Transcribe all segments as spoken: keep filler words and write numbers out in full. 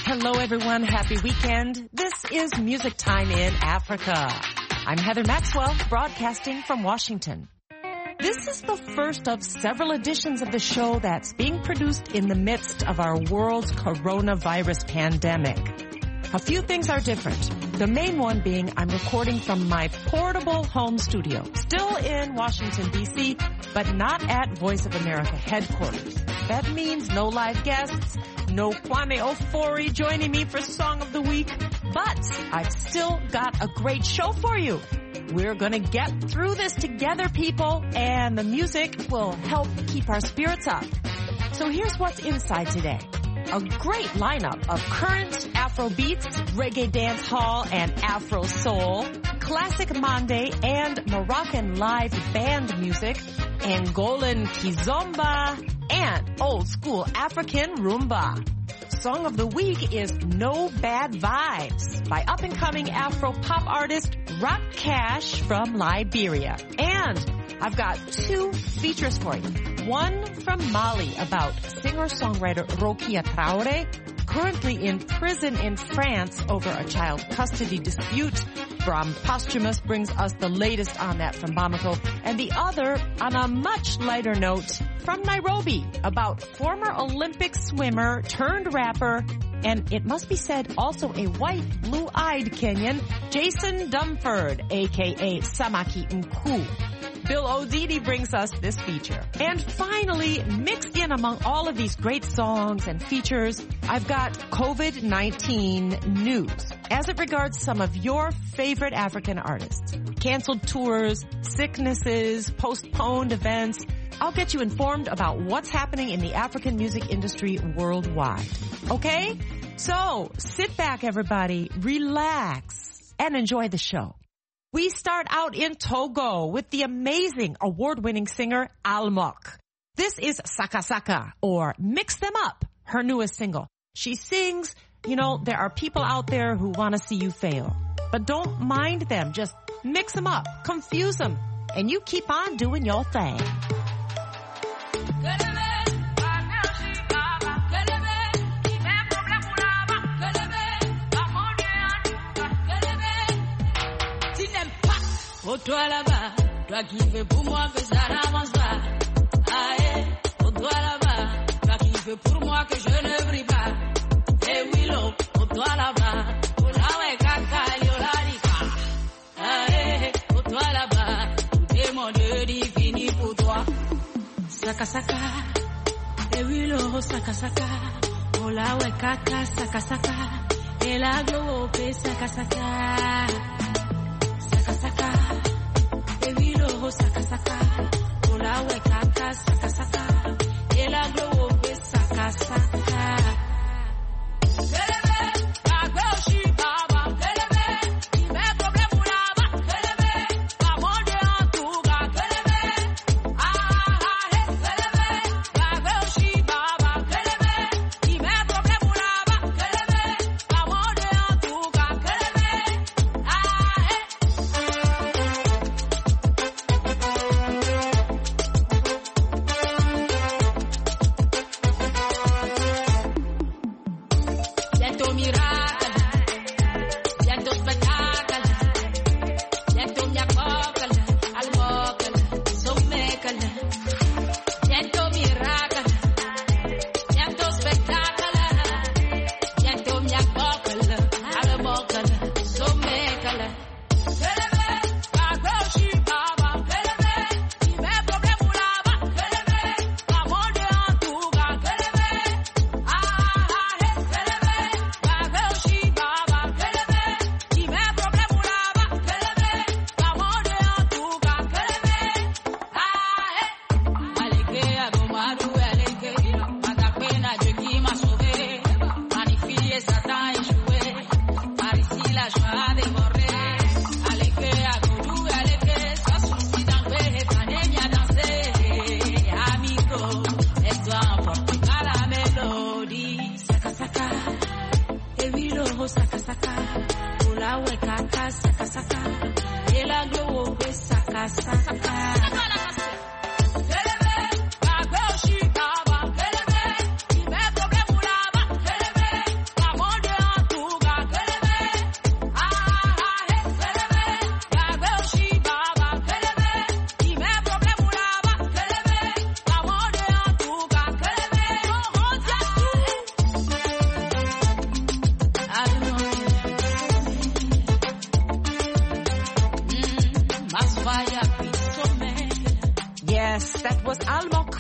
Hello, everyone. Happy weekend. This is Music Time in Africa. I'm Heather Maxwell, broadcasting from Washington. This is the first of several editions of the show that's being produced in the midst of our world's coronavirus pandemic. A few things are different. The main one being I'm recording from my portable home studio, still in Washington, D C, but not at Voice of America headquarters. That means no live guests, no Kwame Ofori joining me for Song of the Week, but I've still got a great show for you. We're gonna get through this together, people, and the music will help keep our spirits up. So here's what's inside today. A great lineup of current Afro beats, reggae dance hall, and Afro soul, classic Mande and Moroccan live band music, Angolan kizomba, and old school African rumba. Song of the Week is No Bad Vibes by up-and-coming Afro-pop artist Rock Cash from Liberia. And I've got two features for you. One from Mali about singer-songwriter Rokia Traore, currently in prison in France over a child custody dispute. Bram Posthumous brings us the latest on that from Bamako. And the other, on a much lighter note, from Nairobi, about former Olympic swimmer turned rapper, and it must be said also a white, blue-eyed Kenyan, Jason Dumford, a k a. Samaki Nku. Bill Odidi brings us this feature. And finally, mixed in among all of these great songs and features, I've got COVID nineteen news as it regards some of your favorite African artists. Canceled tours, sicknesses, postponed events. I'll get you informed about what's happening in the African music industry worldwide. Okay? So, sit back, everybody, relax, and enjoy the show. We start out in Togo with the amazing award-winning singer Almok. This is Saka Saka, or Mix Them Up, her newest single. She sings, you know, there are people out there who want to see you fail. But don't mind them, just mix them up, confuse them, and you keep on doing your thing. Oh toi là-bas, toi qui fais pour moi que ça n'avance pas. Aïe, oh toi là-bas, toi qui fais pour moi que je ne brille pas. Eh oui l'eau, oh toi là-bas, oh là ouais caca, yo la lika. Aïe, oh toi là-bas, tout est mon Dieu fini pour toi. Saka saka, eh oui l'eau, saka saka. Oh là ouais caca, saka saka. Et la globe, saka saka. Saka saka. Saka saka, ola we kaka saka saka, ela glow be saka saka. Kelebe, agro shi baba, kelebe, ibe problem ulaba, kelebe, amonde antuga, kelebe, ah ah he, kelebe, agro shi baba, kelebe, ibe problem ulaba, kelebe, amonde antuga, kelebe, ah he. Saka saka, ula we kaka saka saka, ela glow we saka saka. Come on,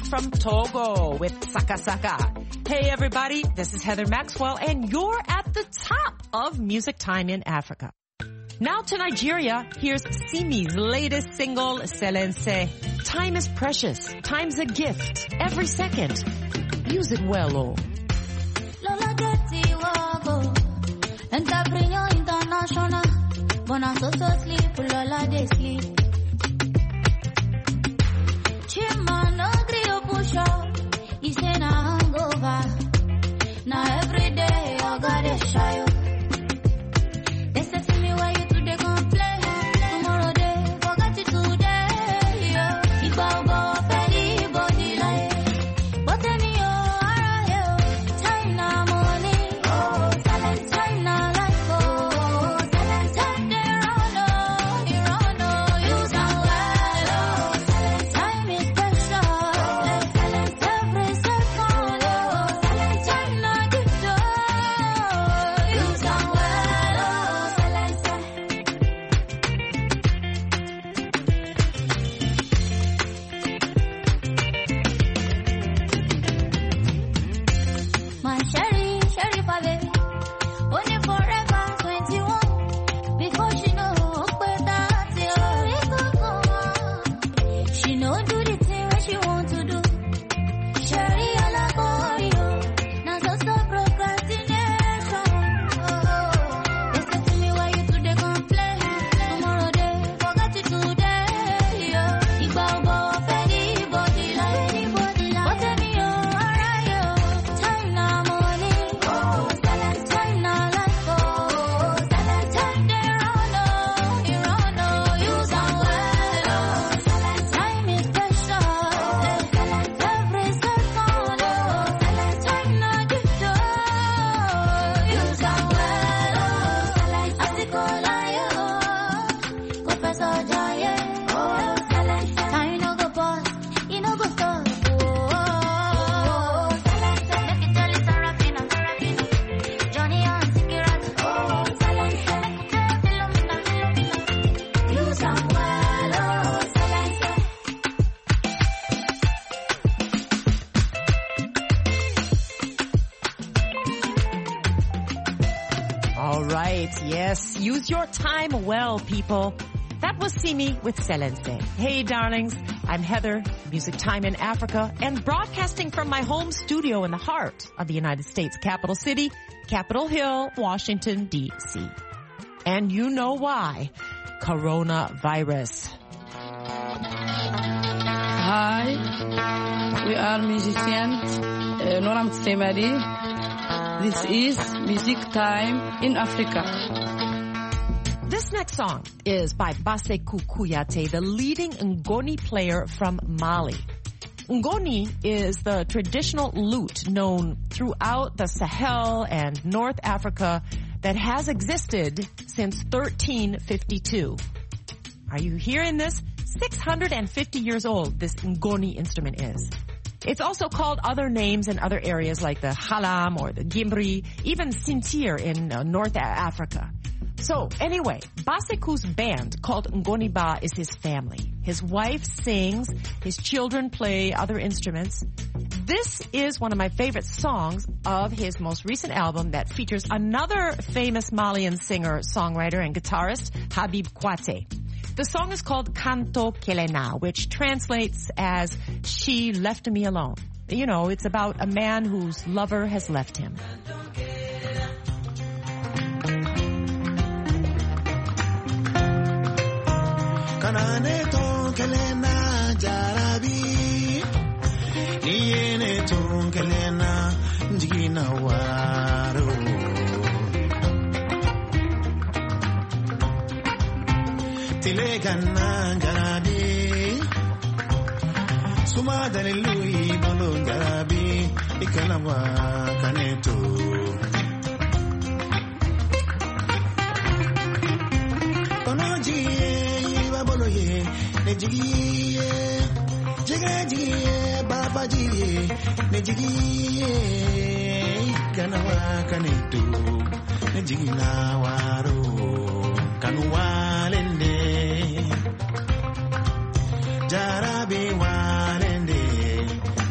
from Togo with Saka Saka. Hey everybody, this is Heather Maxwell and you're at the top of Music Time in Africa. Now to Nigeria, here's Simi's latest single, Selense. Time is precious. Time's a gift. Every second. Use it well, oh. Lola Getty Wago. Entrepreneur international. Bona so so sleep, Lola they sleep. Chima no grill push up. He say na hangover. Now every day I gotta shy up. They say to me why you today gon' play. Tomorrow day, forget it today. Yeah. Iba uba petty body like. But then you are here. Time na money. Oh, talent. Time na life. Oh, talent. Time they run oh, you run oh, use am well. Oh, talent. Time is precious. Oh, talent. Every second. Oh, talent. Time na gift. Oh, use am well. Oh, talent. My Sherry, Sherry for baby. Only forever twenty-one. Before she know better, she know do the thing what she want to do. Sherry all about you. Now so so procrastination. They say to me why you today gon' play. Tomorrow day, forget it today. Iba uba petty body like. But tell me oh, alright yo. Time na money. Oh, talent. Time na life. Oh, talent. Time they run oh, you run oh, use am well. Oh, talent. Time is precious. Oh, talent. Every second. Oh, talent. Time na gift. Oh, use am well. Oh, talent. Asikola yo. Professor Jaye. Oh, talent. Time no go pause. E no go stop. Oh, talent. Make it tell it Sarafina, Sarafina. Johnny and Sikirat. Oh, talent. Make it tell Philomena, Philomena. Use am well. Oh, talent. All right, yes. Use your time well, people. That was Simi with Selense. Hey, darlings. I'm Heather, Music Time in Africa, and broadcasting from my home studio in the heart of the United States capital city, Capitol Hill, Washington, D C And you know why. Coronavirus. Hi, we are musicians. Uh, Noram Tsemadi. This is Music Time in Africa. This next song is by Baseku Kuyate, the leading Ngoni player from Mali. Ngoni is the traditional lute known throughout the Sahel and North Africa that has existed since thirteen fifty-two. Are you hearing this? six hundred fifty years old this Ngoni instrument is. It's also called other names in other areas like the Halam or the Gimbri, even Sintir in uh, North Africa. So anyway, Baseku's band called Ngoniba is his family. His wife sings, his children play other instruments. This is one of my favorite songs of his most recent album that features another famous Malian singer, songwriter, and guitarist, Habib Kwate. The song is called Kanto Kelena, which translates as She Left Me Alone. You know, it's about a man whose lover has left him. Kanane ton kelena jarabi, niene ton kelena jigina waro. Tile kana jarabi, suma dalilui bolo jarabi, ikalawa kaneto. Nejigiye, jigajiye, babajiye, nejigiye, kanawa kanetu, nejigina waro, kanuwalende, jarabe walende,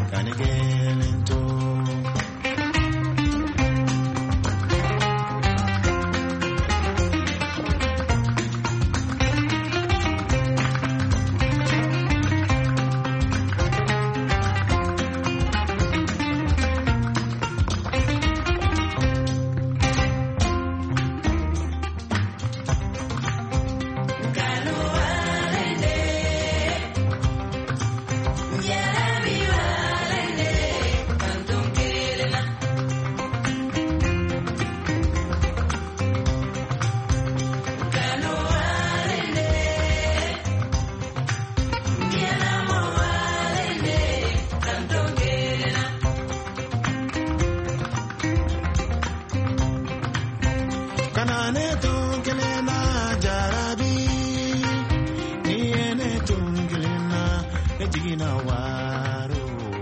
Kane tunkelena jarabi. Niene tunkelena nejigina waro.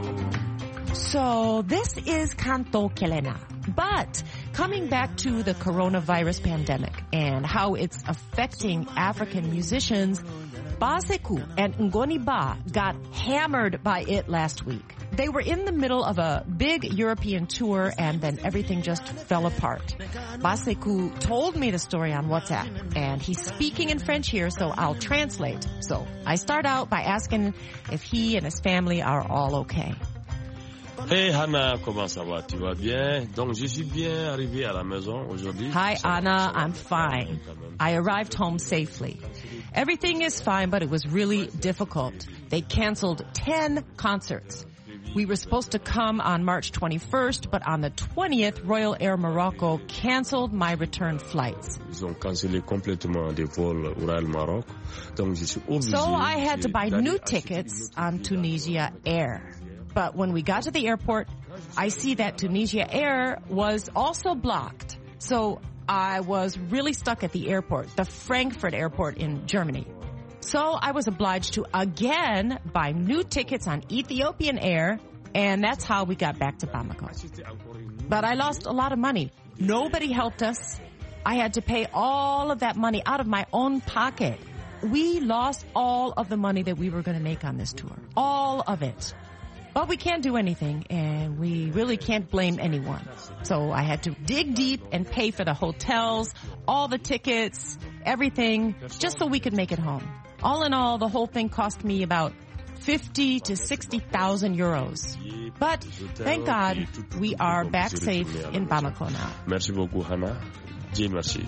So this is Canto Kelena. But coming back to the coronavirus pandemic and how it's affecting African musicians, Baseku and Ngoni Ba got hammered by it last week. They were in the middle of a big European tour and then everything just fell apart. Baseku told me the story on WhatsApp and he's speaking in French here, so I'll translate. So I start out by asking if he and his family are all okay. Hey Hannah, comment ça va? Tu vas bien? Donc je suis bien arrivé à la maison aujourd'hui. Hi Anna, I'm fine. I arrived home safely. Everything is fine, but it was really difficult. They canceled ten concerts. We were supposed to come on March twenty-first, but on the twentieth, Royal Air Morocco canceled my return flights. Ils ont cancellé complètement des vols Royal Maroc. Donc je suis obligé. So I had to buy new tickets on Tunisia Air. But when we got to the airport, I see that Tunisia Air was also blocked. So I was really stuck at the airport, the Frankfurt airport in Germany. So I was obliged to again buy new tickets on Ethiopian Air, and that's how we got back to Bamako. But I lost a lot of money. Nobody helped us. I had to pay all of that money out of my own pocket. We lost all of the money that we were going to make on this tour. All of it. But we can't do anything, and we really can't blame anyone. So I had to dig deep and pay for the hotels, all the tickets, everything, just so we could make it home. All in all, the whole thing cost me about fifty to sixty thousand euros. But thank God we are back safe in Bamako now. Merci beaucoup, Hannah. Dieu merci.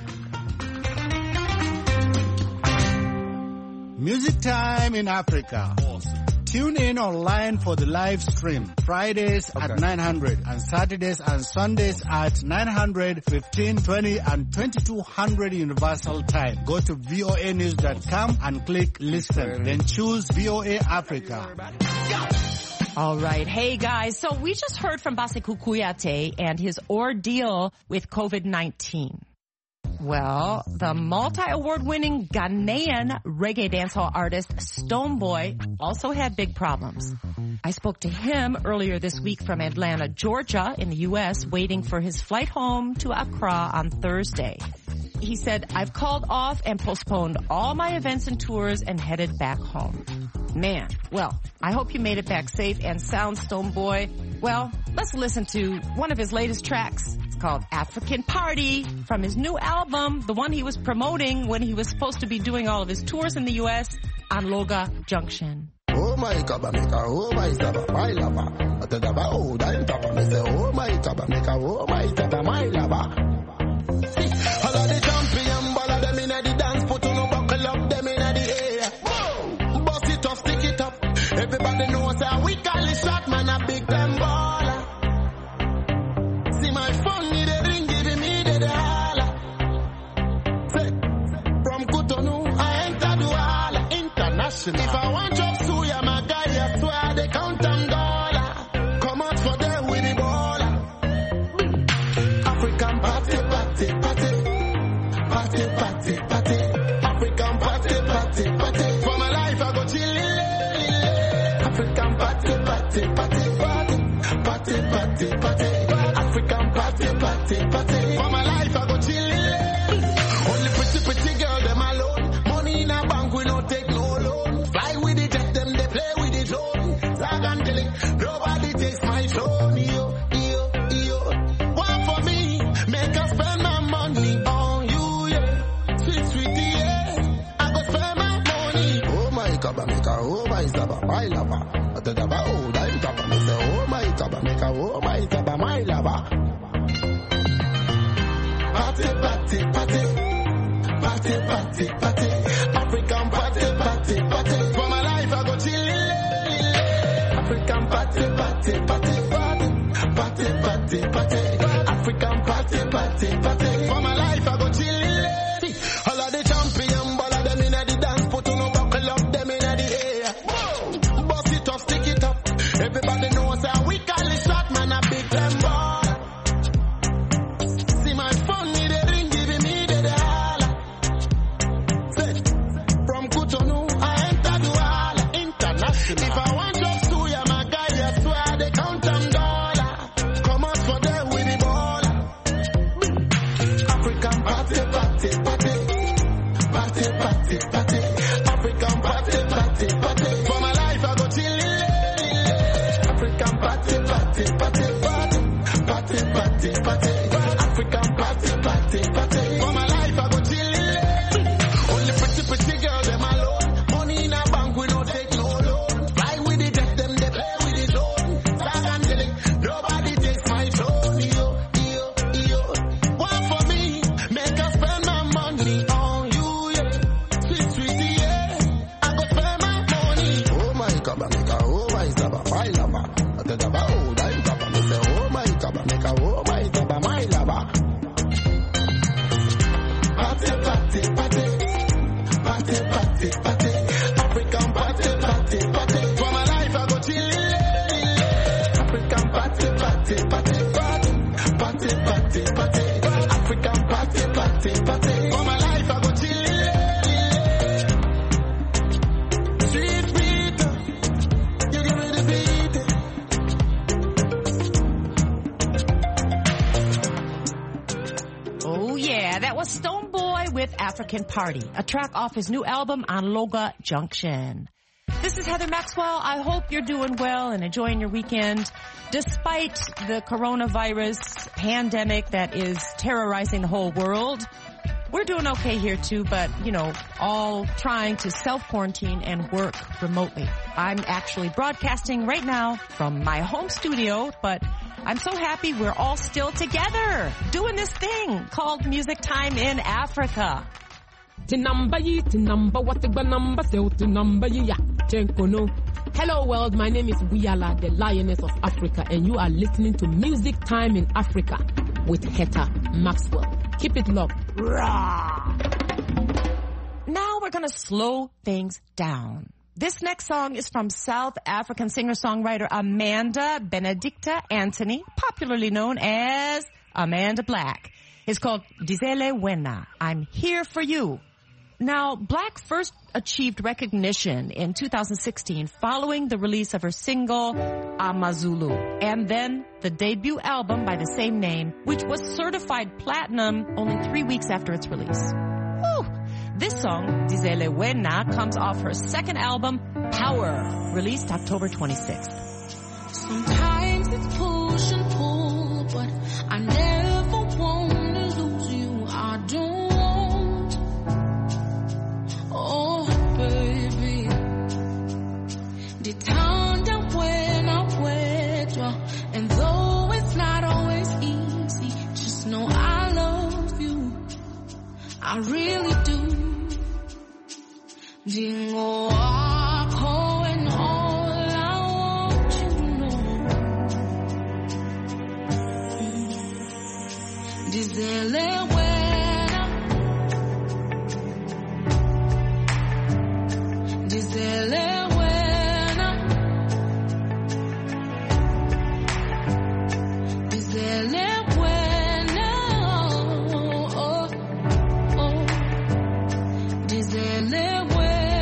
Music Time in Africa. Tune in online for the live stream. Fridays okay. at nine hundred and Saturdays and Sundays at nine hundred, fifteen, twenty and twenty-two hundred Universal Time. Go to V O A news dot com and click listen. Then choose V O A Africa. All right. Hey, guys. So we just heard from Baseku Kuyate and his ordeal with COVID nineteen. Well, the multi-award-winning Ghanaian reggae dancehall artist Stonebwoy also had big problems. I spoke to him earlier this week from Atlanta, Georgia, in the U S, waiting for his flight home to Accra on Thursday. He said, I've called off and postponed all my events and tours and headed back home. Man, well, I hope you made it back safe and sound, Stonebwoy. Well, let's listen to one of his latest tracks. It's called African Party from his new album, the one he was promoting when he was supposed to be doing all of his tours in the U S on Loga Junction. Oh my kabameka, oh my saba, my lava. Atadaba, oh, I'm tapa, me say, oh my kabameka, oh my saba, my lava. All of the champion, ball of them in the dance, put on a buckle up, them in the air. Whoa, bust it up, stick it up. Everybody knows how we call it shot, man, a big time baller. See my phone, need a ring, giving me the dollar. Say, from Cotonou, I enter Douala, international. If I want job, suya, my guy, I swear they count them dollar. Come out for them with the baller. African party, party, party. Party, party, party. African party, party, party. For my life, I go chillin'. African party, party, party. Party, party, party. African party, party, party. For my life, I go chillin'. Only pretty, pretty girl, them alone. Money in a bank, we don't take no loan. Fly with the jet, them, they play with the drone. Zag and killing, nobody takes my phone. Yo, yo, yo. One for me, make us spend my money on you, yeah. Sweet, sweetie, yeah. I go spend my money. Oh my kabameka, oh my saba, my lava. Atadaba, oh, I'm tapa, me say, oh my kabameka, oh my saba, my lava. Party, party, party. Party, party, party. African party, party, party. For my life, I go chillin'. African party, party, party. Party, party, party. African party, party, party. For my life, I go chillin'. All of the champion, ball of them in the dance, put on a buckle up, them in the air. Whoa, bust it up, stick it up. Everybody knows how we call it shot, man, a big time ball. See my phone, need a ring, giving me the African party, party, party. For my life, I go chillin'. Only pretty, pretty girl, them alone. Money in a bank, we don't take no loan. Fly with the jet, them they play with the zone. Start and killing, nobody takes my soul. Yo, yo, yo. One for me, make us spend my money on you, yeah. Sweet, sweetie, yeah. I go spend my money. Oh my God, make a oh my God, my lover. I think about oh, I got me say oh my God, make a oh my God, my lover. Party, party, party, party, party, party. African party, party, party. For my life, I go chillin'. African party, party, party, party, party, party, party. African party, party, party. For my life, I go chillin'. Sweet beat, you give me the beat. Oh yeah, that was Stonebwoy with African Party, a track off his new album on Loga Junction. This is Heather Maxwell. I hope you're doing well and enjoying your weekend. Despite the coronavirus pandemic that is terrorizing the whole world, we're doing okay here too, but, you know, all trying to self-quarantine and work remotely. I'm actually broadcasting right now from my home studio, but I'm so happy we're all still together doing this thing called Music Time in Africa. Tinamba yi, tinamba watigba number, so tinamba yi ya, chenkono. Hello world, my name is Wiyala, the Lioness of Africa, and you are listening to Music Time in Africa with Heather Maxwell. Keep it locked. Rah! Now we're gonna slow things down. This next song is from South African singer-songwriter Amanda Benedicta Anthony, popularly known as Amanda Black. It's called Dizele Wena, I'm Here For You. Now, Black first achieved recognition in two thousand sixteen following the release of her single, Amazulu, and then the debut album by the same name, which was certified platinum only three weeks after its release. Whew. This song, Dizele Wena, comes off her second album, Power, released October twenty-sixth. Sometimes it's push and pull, but I never want to lose you. I don't want. Oh, baby. Ditanda wena wedwa, and though it's not always easy, just know I love you. I really do. Dingo wako and all I want you to know. Dizele wena, dizele wena, dizele wena, oh, oh, dizele wena.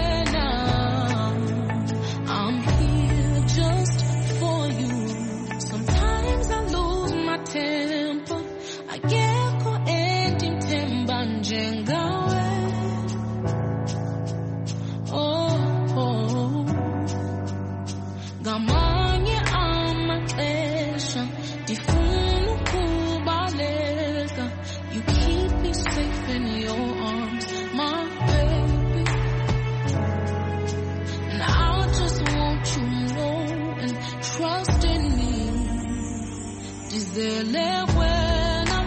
I'm here just for you. Sometimes I lose my temper. I get caught in temba njengawe. Oh, oh. Gamanye amaxesha ndifuna ukubaleka. You keep me safe in your arms, my baby. And I just want you to know and trust in me. Dizele wena,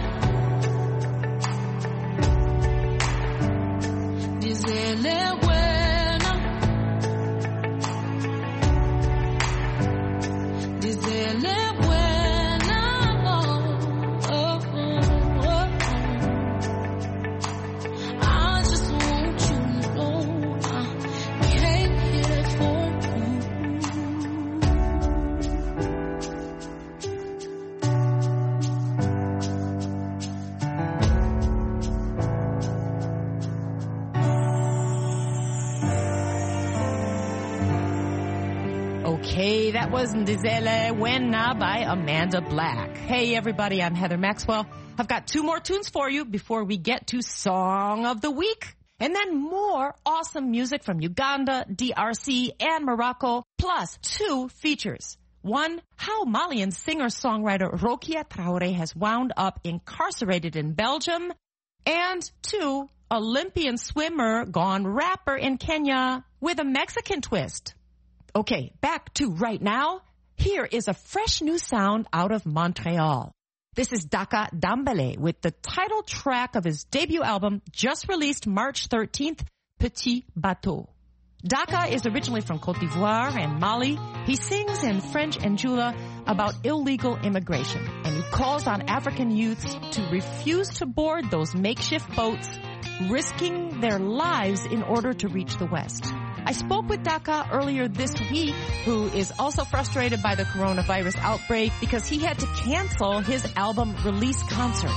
dizele wena, dizele wena, oh, oh, oh, oh. I just want you to know I came here for you. Okay, that was Ndizele Wena by Amanda Black. Hey everybody, I'm Heather Maxwell. I've got two more tunes for you before we get to Song of the Week. And then more awesome music from Uganda, D R C, and Morocco, plus two features. One, how Malian singer-songwriter Rokia Traoré has wound up incarcerated in Belgium. And two, Olympian swimmer gone rapper in Kenya with a Mexican twist. Okay, back to right now. Here is a fresh new sound out of Montreal. This is Daka Dambele with the title track of his debut album just released March thirteenth, Petit Bateau. Daka is originally from Côte d'Ivoire and Mali. He sings in French and Jula about illegal immigration, and he calls on African youths to refuse to board those makeshift boats, risking their lives in order to reach the West. I spoke with Daka earlier this week, who is also frustrated by the coronavirus outbreak because he had to cancel his album release concert.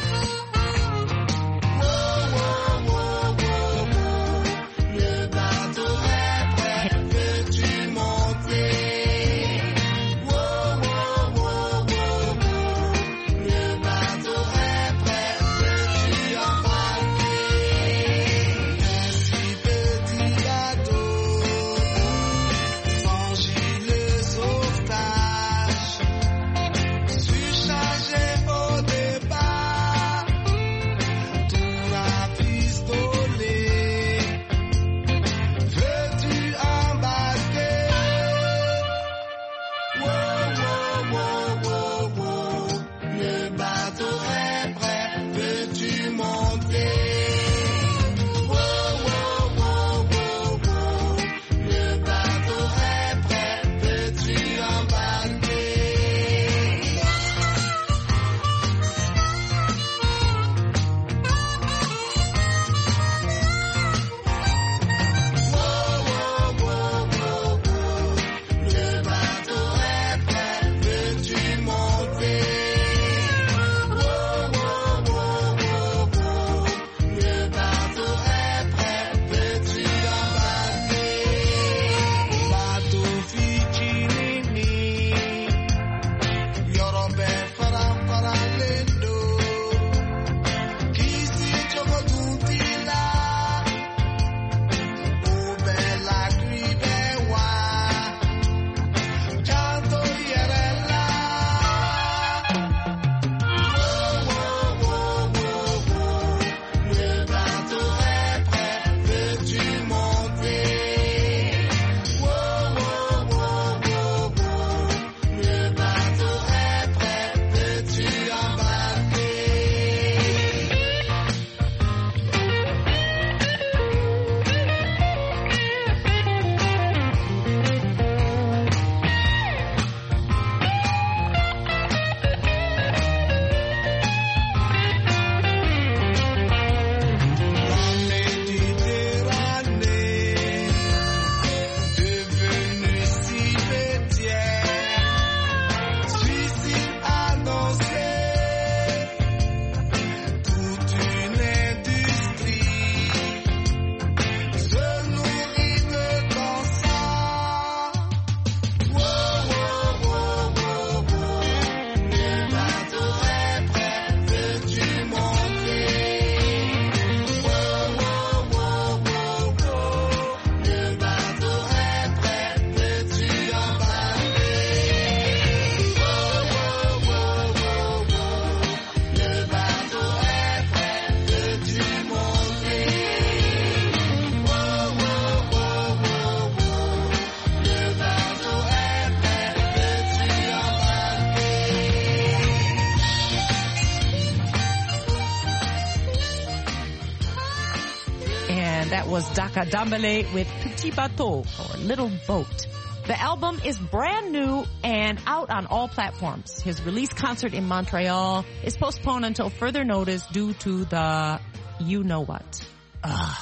That was Daka Dambele with Petit Bateau, or Little Boat. The album is brand new and out on all platforms. His release concert in Montreal is postponed until further notice due to the you-know-what. Ugh.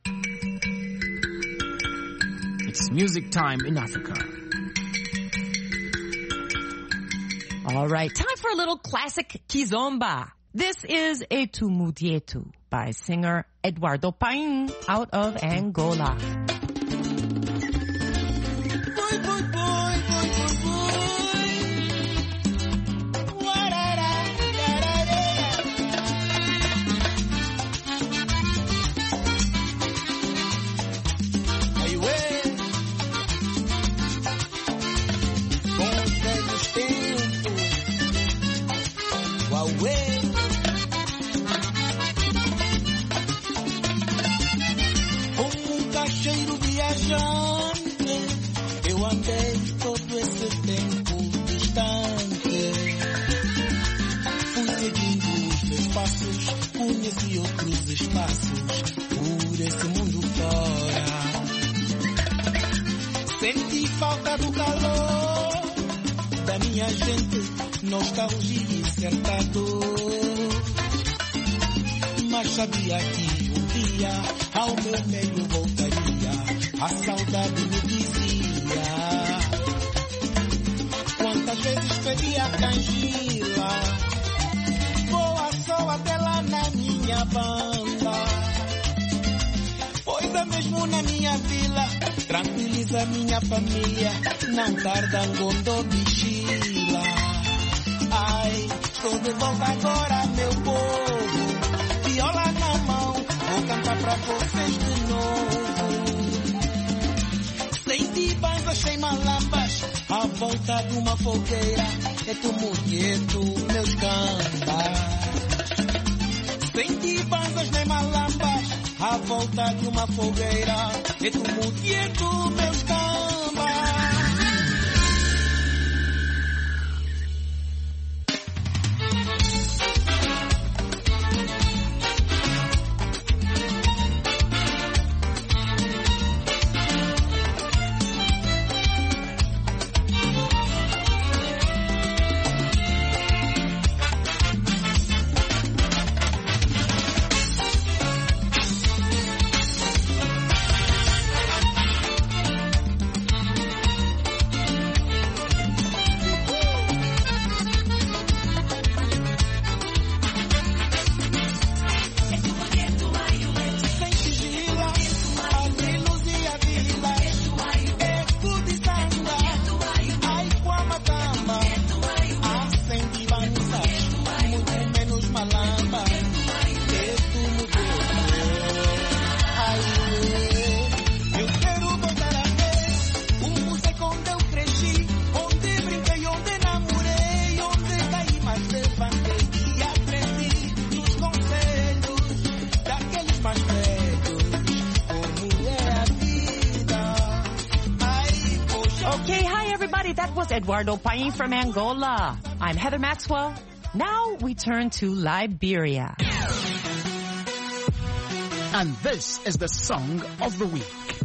It's music time in Africa. All right, time for a little classic kizomba. This is Etu Mudietu by singer Eduardo Paim out of Angola. Bon viajante, eu andei todo esse tempo distante. Fui seguindo os teus passos, conheci outros espaços por esse mundo fora. Senti falta do calor da minha gente, nostalgia e certa dor. Mas sabia que um dia ao meu meio voltaria, a saudade me dizia. Quantas vezes pedi a canjila, voa só até lá na minha banda. Pois é mesmo na minha vila, tranquiliza minha família, não tarda ngondo bichila. Ai, estou de volta agora, meu povo, viola na mão, vou cantar pra vocês de novo. Senti bandas sem malambas, à volta de uma fogueira, é tu mulheto, meus cambas. Senti bandas nem malambas, à volta de uma fogueira, é tu mulheto, meus cambas. Eduardo Paim from Angola. I'm Heather Maxwell. Now we turn to Liberia. And this is the song of the week.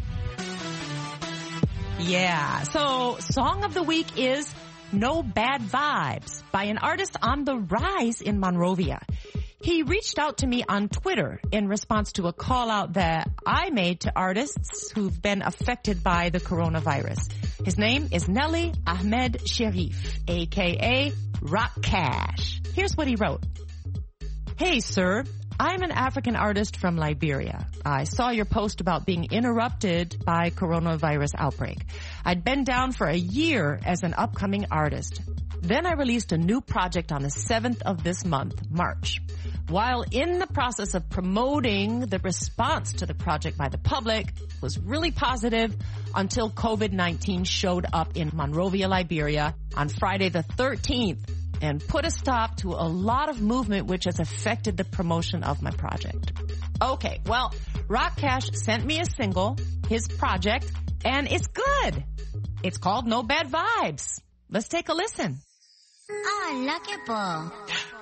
Yeah, so song of the week is No Bad Vibes by an artist on the rise in Monrovia. He reached out to me on Twitter in response to a call out that I made to artists who've been affected by the coronavirus. His name is Nelly Ahmed Sharif, aka Rock Cash. Here's what he wrote. Hey, sir. I'm an African artist from Liberia. I saw your post about being interrupted by coronavirus outbreak. I'd been down for a year as an upcoming artist. Then I released a new project on the seventh of this month, March. While in the process of promoting, the response to the project by the public was really positive until COVID nineteen showed up in Monrovia, Liberia on Friday the thirteenth and put a stop to a lot of movement which has affected the promotion of my project. Okay, well, Rock Cash sent me a single, his project, and it's good. It's called No Bad Vibes. Let's take a listen. Ah, lucky ball.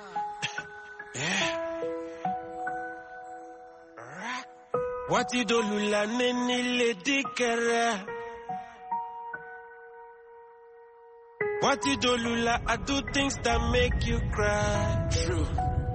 What you do lula nini lady kere? What you do lula, I do things that make you cry. True.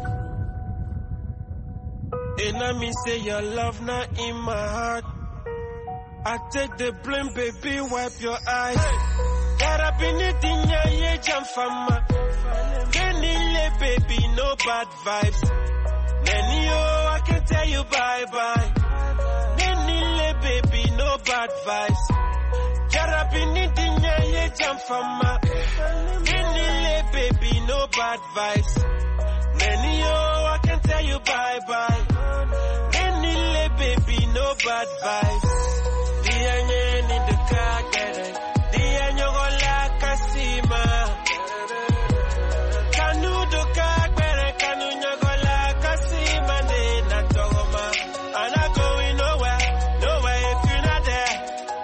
And I mean say your love not in my heart. I take the blame, baby, wipe your eyes. Gotta be needing ya ye jam fama. Nenile baby, no bad vibes. Nenio, I can tell you bye bye. Nenile baby, no bad vibes. Gotta be needing ya ye jam fama. Nenile baby, no bad vibes. Nenio, I can tell you bye bye. Nenile baby, no bad vibes. Dianye in the car, get it. Dianye gola kasima. Kanu do car, bere kanu nyogola kasima de na togoma. I'm not going nowhere, nowhere if you're not there.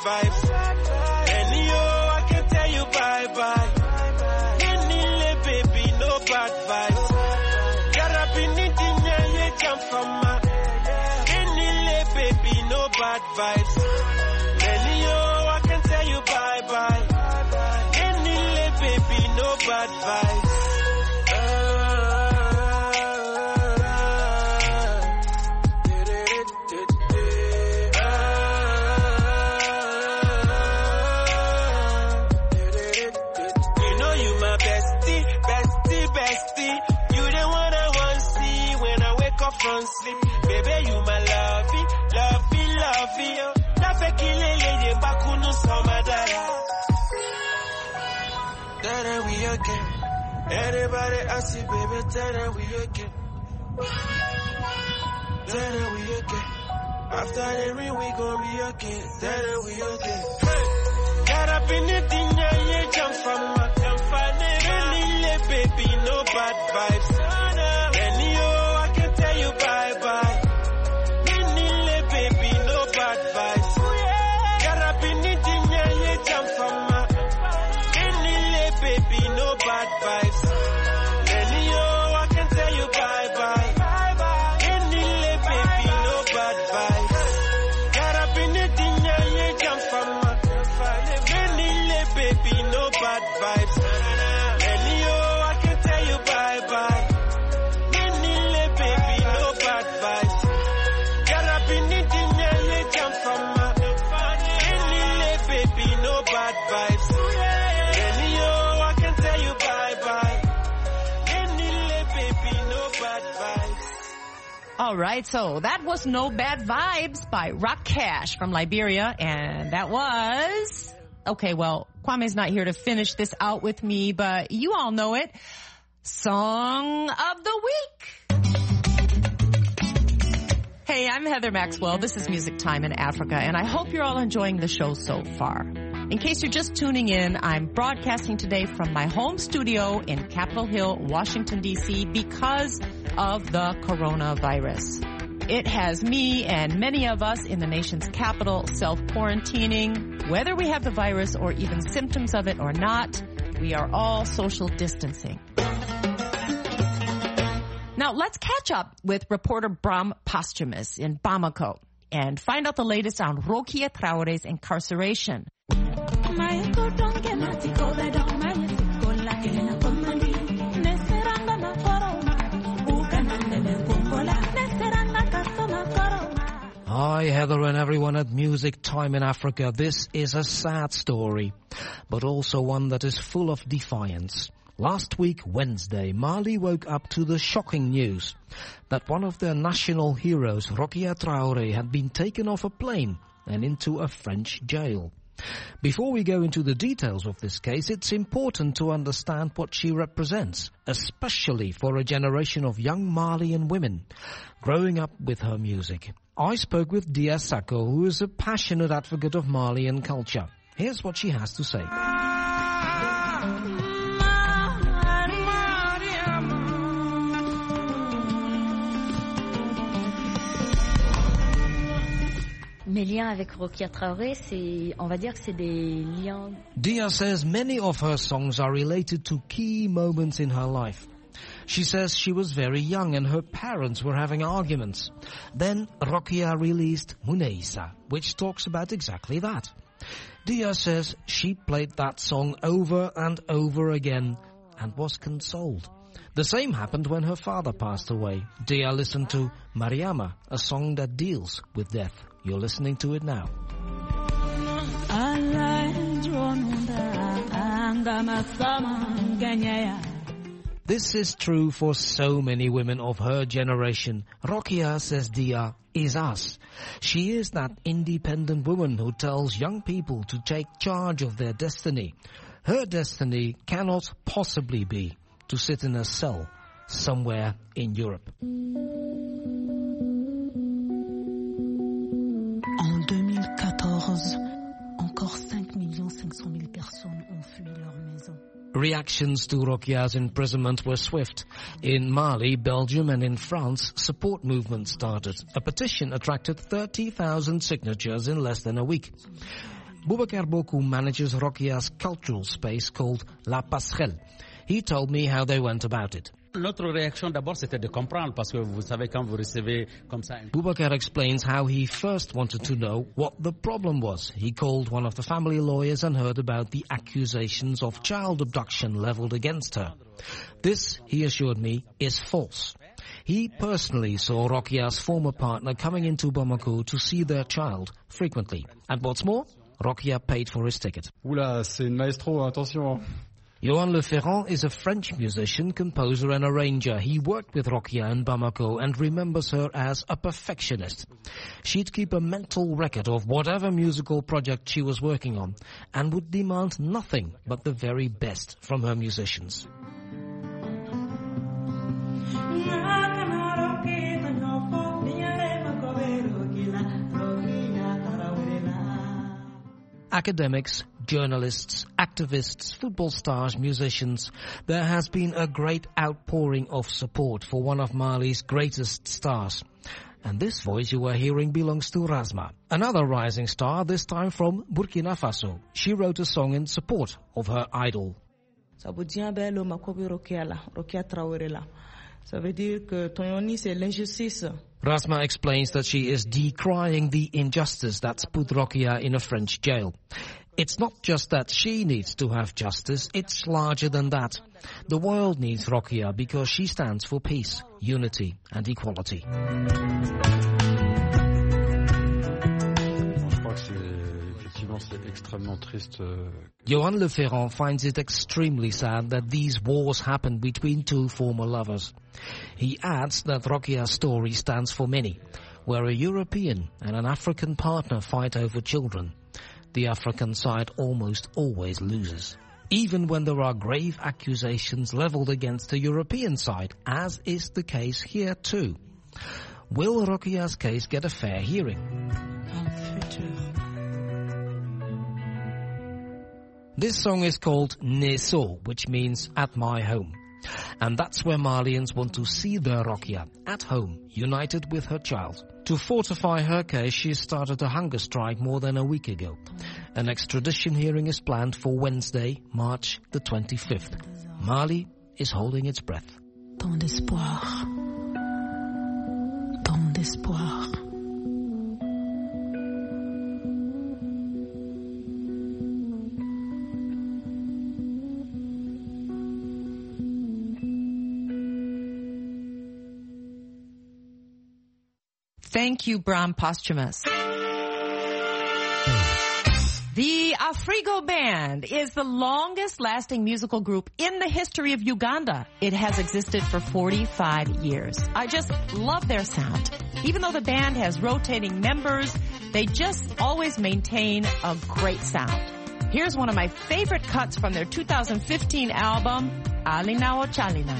vibes. And yo, I can tell you bye-bye. Nile, baby, no bad vibes. Garabinidinya, ye jump from my. Nile, baby, no bad vibes. And yo, I can tell you bye-bye. Nile, baby, no bad vibes. From sleep, baby, you my lovey, lovey, lovey, yo. Nafe kilele ye bakunu somadara. That we okay. Everybody I see, baby, that we okay. That we okay. After the ring, we gon' be okay. That we okay. Hey, got up in the dinner, ye jump from my jump from the baby, no bad vibes. And yo, you bye bye. Nile, baby, no bad vibes. Garabinidinya, ye jump from my. Nile, baby, no bad vibes. And yo, I can tell you bye bye. Nile, baby, no bad vibes. Garabinidinya, ye jump from my. Nile, baby, no bad vibes. And yo, I can tell you bye bye. Bad vibes. And yo, I can tell you bye-bye. Nile, baby, no bad vibes. All right, so that was No Bad Vibes by Rakesh from Liberia, and that was... Okay, well, Kwame's not here to finish this out with me, but you all know it. Song of the Week. Hey, I'm Heather Maxwell. This is Music Time in Africa, and I hope you're all enjoying the show so far. In case you're just tuning in, I'm broadcasting today from my home studio in Capitol Hill, Washington, D C because of the coronavirus. It has me and many of us in the nation's capital self-quarantining. Whether we have the virus or even symptoms of it or not, we are all social distancing. Now, let's catch up with reporter Bram Posthumus in Bamako and find out the latest on Rokia Traore's incarceration. Hi, Heather and everyone at Music Time in Africa. This is a sad story, but also one that is full of defiance. Last week, Wednesday, Mali woke up to the shocking news that one of their national heroes, Rokia Traore, had been taken off a plane and into a French jail. Before we go into the details of this case, it's important to understand what she represents, especially for a generation of young Malian women growing up with her music. I spoke with Dia Sako, who is a passionate advocate of Malian culture. Here's what she has to say. Mes liens avec Rokia Traoré, c'est, on va dire que c'est des liens. Dia says many of her songs are related to key moments in her life. She says she was very young and her parents were having arguments. Then Rokia released Muneisa, which talks about exactly that. Dia says she played that song over and over again and was consoled. The same happened when her father passed away. Dia listened to Mariama, a song that deals with death. You're listening to it now. This is true for so many women of her generation. Rokia, says Dia, is us. She is that independent woman who tells young people to take charge of their destiny. Her destiny cannot possibly be to sit in a cell somewhere in Europe. En deux mille quatorze, encore cinq millions cinq cent mille personnes ont fui leur maison. Reactions to Rokia's imprisonment were swift. In Mali, Belgium and in France, support movements started. A petition attracted thirty thousand signatures in less than a week. Boubacar Bokou manages Rokia's cultural space called La Passerelle. He told me how they went about it. Notre réaction d'abord c'était de comprendre parce que vous savez quand vous recevez comme ça. Boubacar explains how he first wanted to know what the problem was. He called one of the family lawyers and heard about the accusations of child abduction leveled against her. This, he assured me, is false. He personally saw Rokia's former partner coming into Bamako to see their child frequently. And what's more, Rokia paid for his ticket. Oula, c'est une maestro, attention. Johan Le Ferrand is a French musician, composer and arranger. He worked with Rokia in Bamako and remembers her as a perfectionist. She'd keep a mental record of whatever musical project she was working on and would demand nothing but the very best from her musicians. Academics, journalists, activists, football stars, musicians, there has been a great outpouring of support for one of Mali's greatest stars. And this voice you are hearing belongs to Rasma, another rising star, this time from Burkina Faso. She wrote a song in support of her idol. Ça veut dire belle Makobi Rokia là, Rokia Traoré là. Ça veut dire que Toyoni c'est l'injustice. Rasma explains that she is decrying the injustice that's put Rokia in a French jail. It's not just that she needs to have justice, it's larger than that. The world needs Rokia because she stands for peace, unity and equality. Johan Le Ferrand finds it extremely sad that these wars happened between two former lovers. He adds that Rokia's story stands for many, where a European and an African partner fight over children. The African side almost always loses, even when there are grave accusations leveled against the European side, as is the case here too. Will Rokia's case get a fair hearing? This song is called Neso, which means at my home. And that's where Malians want to see their Rokia, at home, united with her child. To fortify her case, she started a hunger strike more than a week ago. An extradition hearing is planned for Wednesday, March the twenty-fifth. Mali is holding its breath. Tant d'espoir. Tant d'espoir. Thank you, Bram Posthumus. The Afrigo Band is the longest-lasting musical group in the history of Uganda. It has existed for forty-five years. I just love their sound. Even though the band has rotating members, they just always maintain a great sound. Here's one of my favorite cuts from their two thousand fifteen album, Alina Ochalina.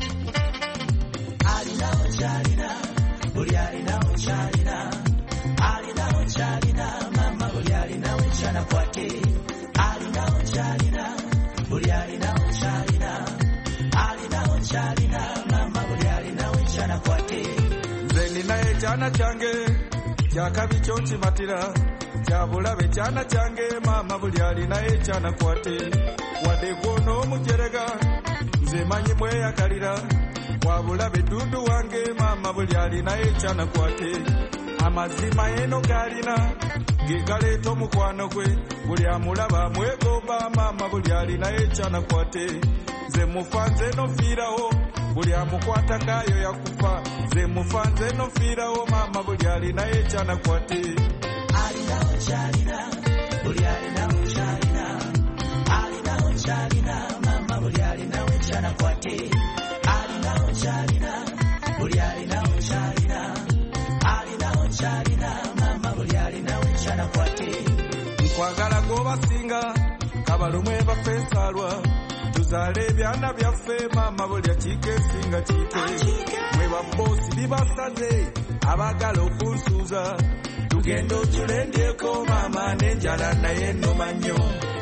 Alina Ochalina. Bulialina Ochalina, Alina Ochalina, Mama Bulialina Ochalina kwake. Alina Ochalina, Bulialina Ochalina, Alina Ochalina, Mama Bulialina Ochalina kwake. Nze naye chana change, chakabi chonchi matira, chabulabe chana change, Mama Bulialina echana kwate. Wade gono mujerega, nze manyi mweya kalira. Wabula bedudu wange mama buli alina echana kwate. Amazima eno galina gekaleeta omukwano gwe. Buli amulaba mwegomba mama buli alina echana kwate. Nze mufa nze nofiirawo buli amukwata ngaayo yakufa. Nze mufa nze nofiirawo mama buli alina echana kwate. Alina ochalina buli alina ochalina. Alina ochalina mama buli alina echana kwate. Alina ochalina, buli alina ochalina. Alina ochalina, mama buli alina ochana kwate. Nkwagala gobasinga, kabalumwe bafesalwa. Tuzaale ebyana byaffe, mama buli akiika ensinga kiike. Mwe bambosi bibasaze, abagala okunsuuza. Tugenda otulendyeko mama n'enjala naye ennuma nnyo.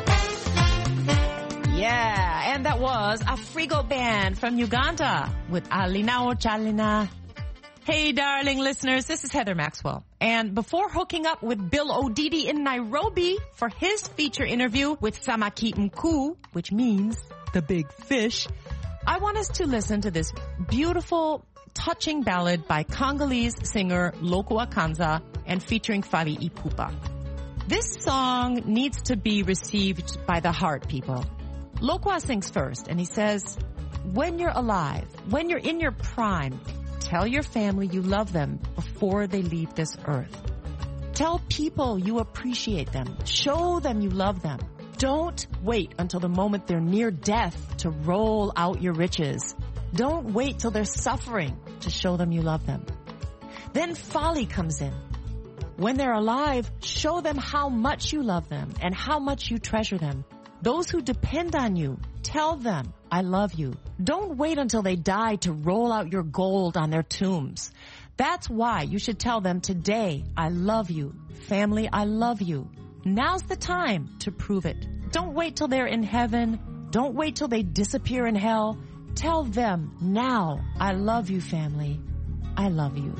Yeah, and that was Afrigo Band from Uganda with Alina Ochalina. Hey, darling listeners, this is Heather Maxwell. And before hooking up with Bill Odidi in Nairobi for his feature interview with Samaki Mkuu, which means the big fish, I want us to listen to this beautiful, touching ballad by Congolese singer Lokua Kanza and featuring Fally Ipupa. This song needs to be received by the heart, people. Lokua sings first, and he says, when you're alive, when you're in your prime, tell your family you love them before they leave this earth. Tell people you appreciate them. Show them you love them. Don't wait until the moment they're near death to roll out your riches. Don't wait till they're suffering to show them you love them. Then Fally comes in. When they're alive, show them how much you love them and how much you treasure them. Those who depend on you, tell them, I love you. Don't wait until they die to roll out your gold on their tombs. That's why you should tell them today, I love you. Family, I love you. Now's the time to prove it. Don't wait till they're in heaven. Don't wait till they disappear in hell. Tell them now, I love you, family. I love you.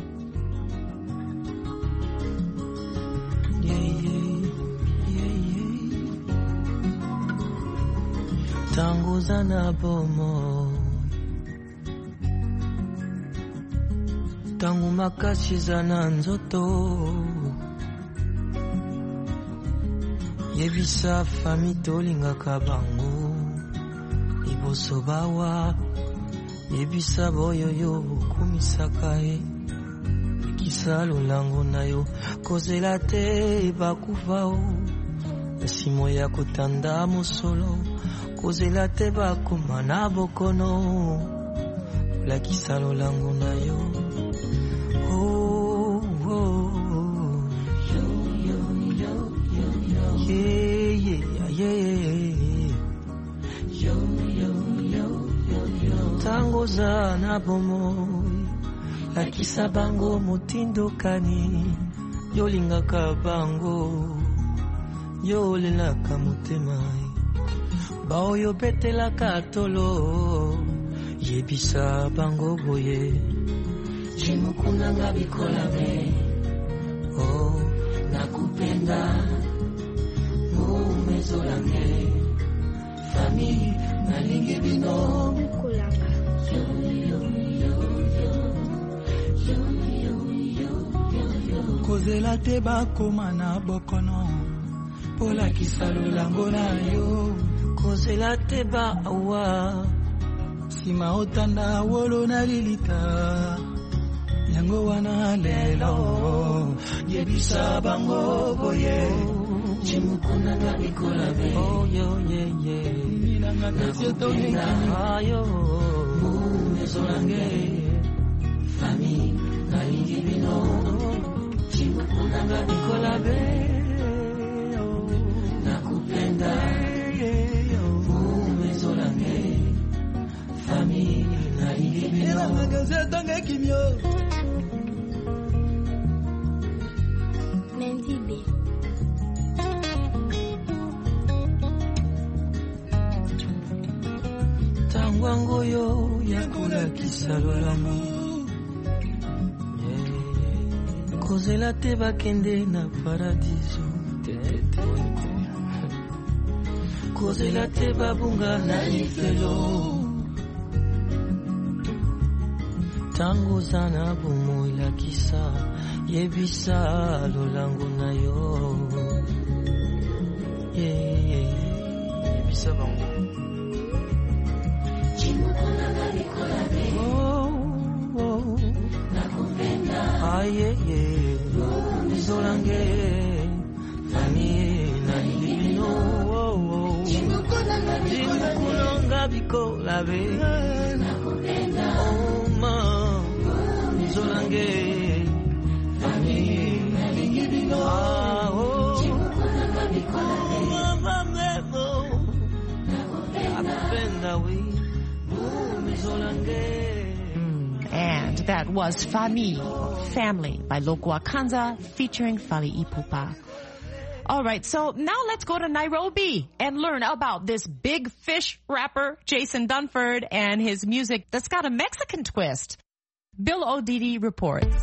Yeah, yeah, yeah, yeah. Tangu zana bomo, tangu makashi zana nzoto, yebisa fami tolinga kabango, iboso bawa, yebisa boyoyo kumisakae. Kisalo lango nayo kozela te bakuvao simo ya kotanda mosolo kozela te bakomana bokono la kisalo lango nayo oh oh yo yo yo yo yo yeah yeah yeah yo yo yo yo yo tango za na bomo Lakisa bango mutindo kani Yolingaka bango Yolelaka mutemai Bao yo betelaka tolo Yebisa bango boye Jimukuna nga bikolave Oh, nakupenda Mumezo lange Fami, nalinge bino Mukulanga Yo, yo, yo, yo Kozela te bakoma na bokono Pola kisalo lango na yo Kozela te ba awa Sima otanda wolo na lilita Yango wana lelo Yebisa bango boye Chimukuna nga bikolabe Oh yo ye ye Nina nga kasyo toge ayo Mumezo lange Fami, nalingi bino Chimukuna nga bikolabe Nakupenda Mumezo lange Fami, nalingi bino Ela magaze tonge kimyo Menzibe Tangwango yo yakula kisalo lango Kozela te bakende na paradiso Kozela te babunga na lifelo Tango zana bumo ilakisa Yebisa lolango na yo Yebisa bango Chimukuna nga bikolabe Oh, oh Nakupenda Aye, yeah Zolange Fami nalingi bino Chimukuna bikolabe Nakupenda Oh ma Zolange Fami nalingi bino Chimukuna bikolabe Mama memo Nakupenda we Zolange. And that was Fami, Family, by Lokua Kanza, featuring Fally Ipupa. All right, so now let's go to Nairobi and learn about this big fish rapper, Jason Dunford, and his music that's got a Mexican twist. Bill O'Didi reports.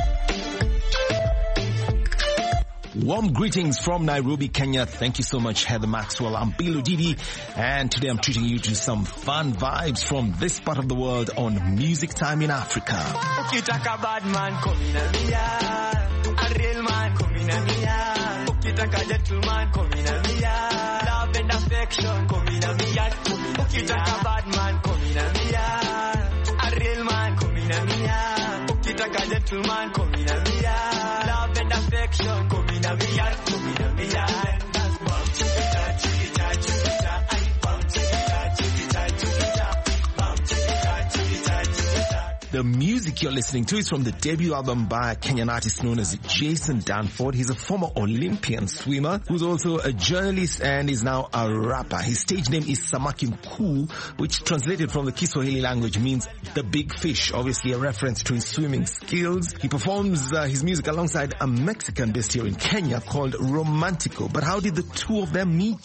Warm greetings from Nairobi, Kenya. Thank you so much, Heather Maxwell. I'm Bill O'Didi, and today I'm treating you to some fun vibes from this part of the world on Music Time in Africa. Ukitaka bad man, come in a mia. A real man, come in a mia. Ukitaka gentleman, come in a mia. Love and affection, come in a mia. Ukitaka bad man, come in a mia. A real man, come in a mia. Ukitaka gentleman, come in a mia. Love and affection, come in a mia. Come in a mia. Bum chikita, chikita, chikita. Ay, bum chikita, chikita, chikita. Bum chikita, chikita, chikita. The music you're listening to is from the debut album by a Kenyan artist known as Jason Danford. He's a former Olympian swimmer who's also a journalist and is now a rapper. His stage name is Samaki Mkuu, which translated from the Kiswahili language means the big fish, obviously a reference to his swimming skills. He performs uh, his music alongside a Mexican based here in Kenya called Romantico. But how did the two of them meet?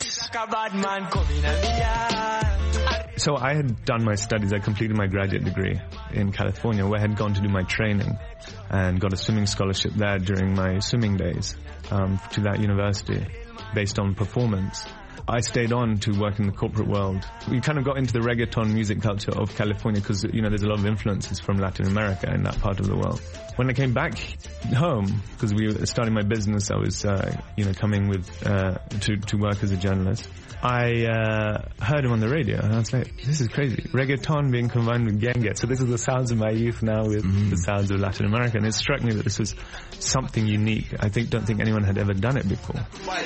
So I had done my studies. I completed my graduate degree in California, where I had gone to do my training and got a swimming scholarship there during my swimming days um, to that university based on performance. I stayed on to work in the corporate world. We kind of got into the reggaeton music culture of California because, you know, there's a lot of influences from Latin America in that part of the world. When I came back home, because we were starting my business, I was, uh, you know, coming with, uh, to, to work as a journalist. I uh, heard him on the radio, and I was like, this is crazy. Reggaeton being combined with genge. So this is the sounds of my youth now with mm. the sounds of Latin America. And it struck me that this was something unique. I think don't think anyone had ever done it before.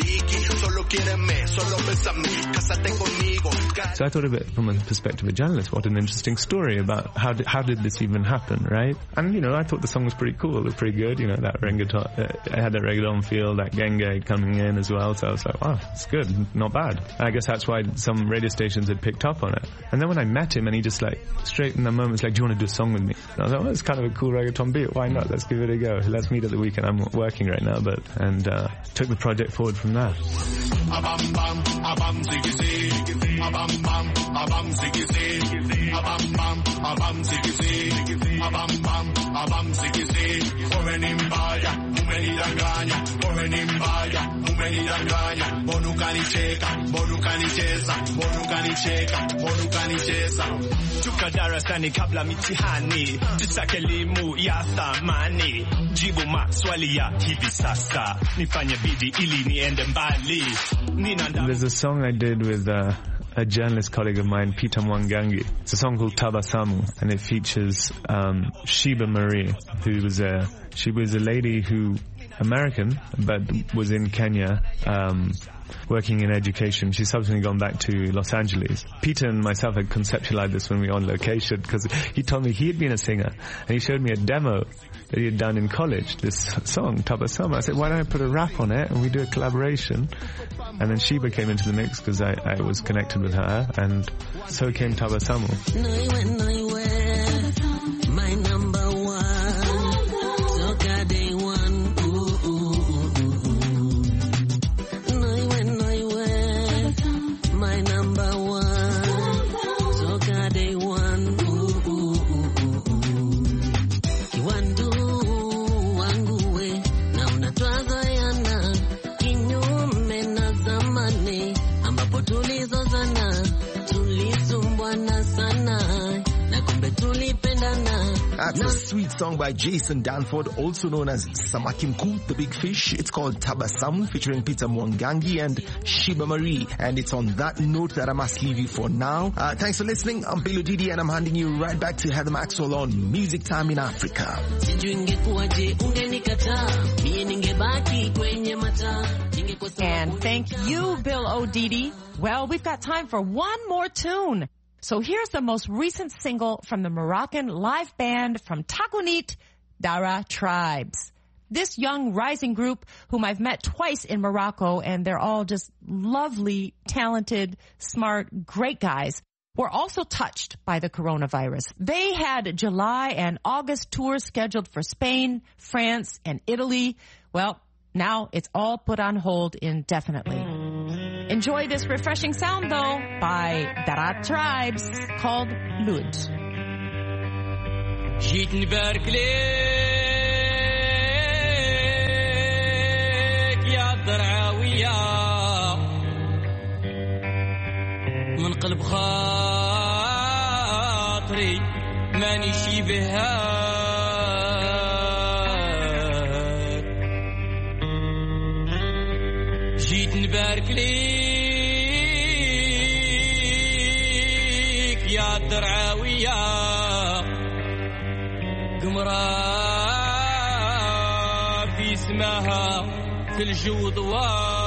So I thought of it from a perspective of a journalist. What an interesting story about how did, how did this even happen, right? And, you know, I thought the song was pretty cool. It was pretty good. You know, that reggaeton, uh, it had that reggaeton feel, that genge coming in as well. So I was like, wow, it's good. Not bad. I guess that's why some radio stations had picked up on it. And then when I met him and he just like, straight in the moment, was like, do you want to do a song with me? And I was like, well, it's kind of a cool reggaeton beat. Why not? Let's give it a go. Let's meet at the weekend. I'm working right now, but, and, uh, took the project forward from there. Tuka darasani kabla mitihani, tusake elimu ya thamani, jibu maswali ya hivi sasa, nifanye bidii ili niende mbali. There's a song I did with uh, a journalist colleague of mine, Peter Mwangangi. It's a song called Tabasamu, and it features um, Sheba Marie, who was a she was a lady who American but was in Kenya. Um, working in education. She's subsequently gone back to Los Angeles. Peter and myself had conceptualized this when we were on location because he told me he had been a singer and he showed me a demo that he had done in college, this song, Tabasamu. I said, why don't I put a rap on it and we do a collaboration? And then Sheba came into the mix because I, I was connected with her, and so came Tabasamu. My number one, soca day one, ooh, ooh, ooh. My number one, soca day one, ooh, ooh, ooh. Kiwandu wangu we, na unatwaza yana, kinyume na zamani, ambapo tulizozana, tulisumbwana sana, na kumbe tulipendana. That's a sweet song by Jason Danford, also known as Samaki Mkuu, the big fish. It's called Tabasamu, featuring Peter Mwangangi and Sheba Marie. And it's on that note that I must leave you for now. Uh, thanks for listening. I'm Bill O'Didi, and I'm handing you right back to Heather Maxwell on Music Time in Africa. And thank you, Bill O'Didi. Well, we've got time for one more tune. So here's the most recent single from the Moroccan live band from Takounit, Dara Tribes. This young rising group, whom I've met twice in Morocco, and they're all just lovely, talented, smart, great guys, were also touched by the coronavirus. They had July and August tours scheduled for Spain, France, and Italy. Well, now it's all put on hold indefinitely. Enjoy this refreshing sound, though, by Dara Tribes, called Lud. جيت نبارك ليك يا الدرعاوية من قلب خاطري ماني شي بهاد جيت نبارك ليك يا الدرعاوية قمرة في سماها في الجو ضوار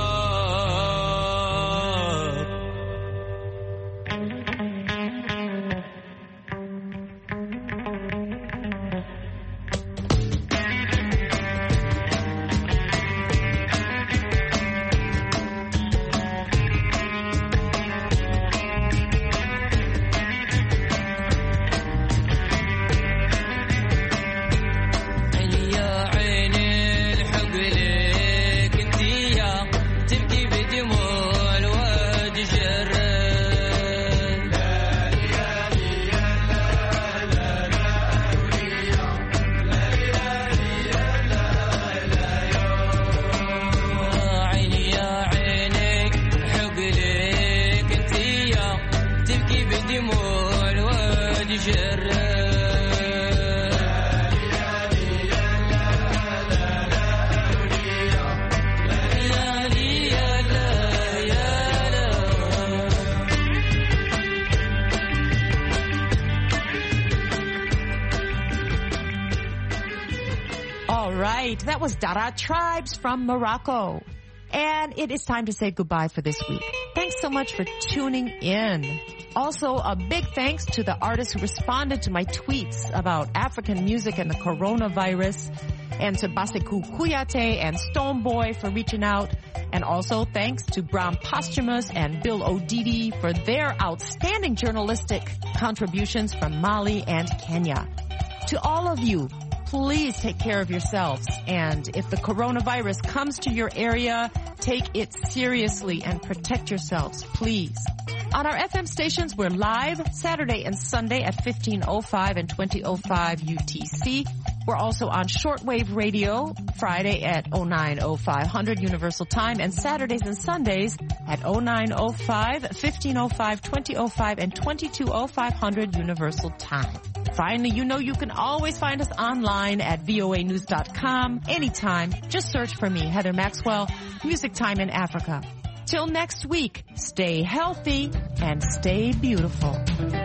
That was Dara Tribes from Morocco. And it is time to say goodbye for this week. Thanks so much for tuning in. Also, a big thanks to the artists who responded to my tweets about African music and the coronavirus, and to Baseku Kuyate and Stoneboy for reaching out. And also thanks to Bram Posthumous and Bill Odidi for their outstanding journalistic contributions from Mali and Kenya. To all of you, please take care of yourselves. And if the coronavirus comes to your area, take it seriously and protect yourselves, please. On our F M stations, we're live Saturday and Sunday at fifteen oh five and twenty oh five U T C. We're also on shortwave radio Friday at oh nine oh five hundred Universal Time, and Saturdays and Sundays at oh nine oh five, fifteen oh five, twenty oh five, and twenty-two oh five hundred Universal Time. Finally, you know you can always find us online at V O A news dot com anytime. Just search for me, Heather Maxwell, Music Time in Africa. Till next week, stay healthy and stay beautiful.